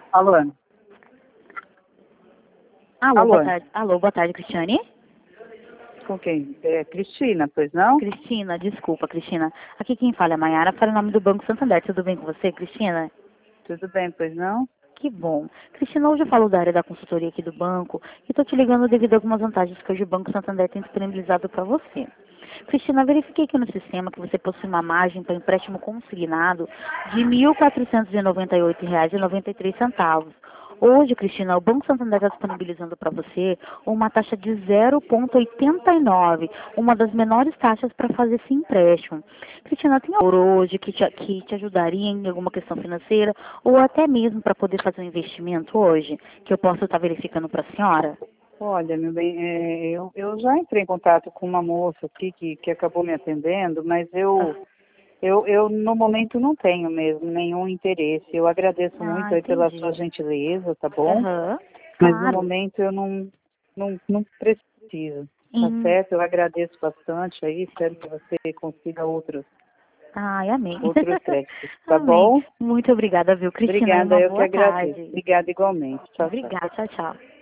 Alô? Alô, Alô? boa tarde. Alô, boa tarde, Cristiane? Com quem? É Cristina, pois não? Cristina, desculpa, Cristina. Aqui quem fala é a Maiara, fala em nome do Banco Santander. Tudo bem com você, Cristina? Tudo bem, pois não? Que bom. Cristina, hoje eu falo da área da consultoria aqui do banco e estou te ligando devido a algumas vantagens que hoje o Banco Santander tem disponibilizado para você. Cristina, verifiquei aqui no sistema que você possui uma margem para empréstimo consignado de R$ 1.498,93. Hoje, Cristina, o Banco Santander está disponibilizando para você uma taxa de 0,89, uma das menores taxas para fazer esse empréstimo. Cristina, tem algo hoje que te ajudaria em alguma questão financeira ou até mesmo para poder fazer um investimento hoje, que eu posso estar verificando para a senhora? Olha, meu bem, eu já entrei em contato com uma moça aqui que acabou me atendendo, mas eu no momento não tenho mesmo nenhum interesse. Eu agradeço muito aí pela sua Entendi. gentileza, tá bom? Aham, Mas no claro. momento eu não preciso, tá Hum. certo? Eu agradeço bastante aí, espero que você consiga Ai, amém. outros créditos, tá Amém. bom? Muito obrigada, viu, Cristina? E Obrigada, uma eu que boa agradeço. tarde. Obrigada igualmente. Tchau, tchau. Obrigada, tchau, tchau.